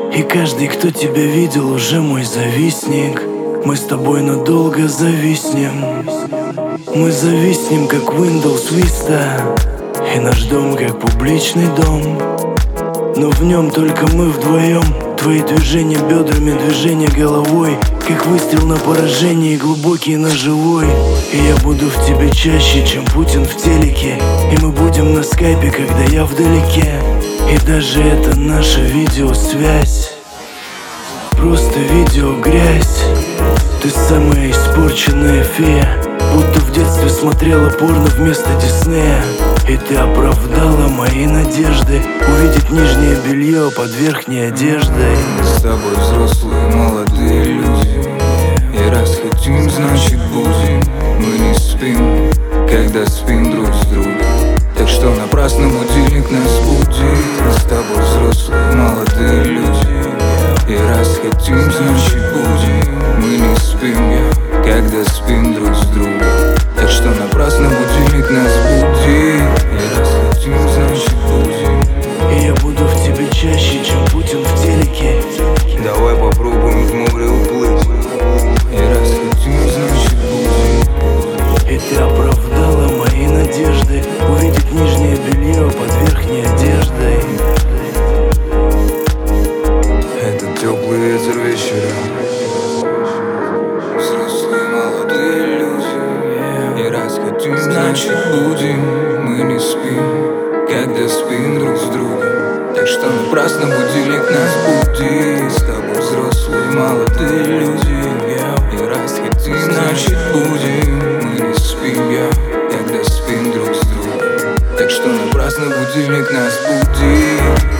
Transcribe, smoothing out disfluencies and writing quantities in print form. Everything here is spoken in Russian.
И каждый, кто тебя видел, уже мой завистник. Мы с тобой надолго зависнем. Мы зависнем, как Windows Vista, и наш дом, как публичный дом. Но в нем только мы вдвоем. Твои движения бедрами, движения головой, как выстрел на поражение и глубокий на живой. И я буду в тебе чаще, чем Путин в телеке. И мы будем на скайпе, когда я вдалеке. И даже это наша видеосвязь просто видеогрязь. Ты самая испорченная фея, будто в детстве смотрела порно вместо Диснея. И ты оправдала мои надежды увидеть нижнее белье под верхней одеждой. С тобой взрослые молодые люди, и раз хотим, значит будем. Мы не спим, когда спим друг с другом, так что напрасно будильник нас будит. С тобой взрослые молодые люди, и раз хотим, значит будем. Мы не спим, когда спим друг с другом, так что напрасно будильник нас будит. И раз хотим, значит будем. И я буду в тебе чаще, чем Путин в телеке. Давай попробуем в море уплыть. И раз хотим, значит будем. И ты оправдала мои надежды увидеть нижнее белье под верхней одеждой. Это теплый ветер вечера. Взрослые молодые люди, и раз хотим, значит будем. Мы не спим, когда спим друг с другом, так что напрасно будильник нас будит. С тобой взрослые молодые люди, и раз хотим, значит будем. Мы не спим, когда спим друг с другом, так что напрасно будильник нас будит.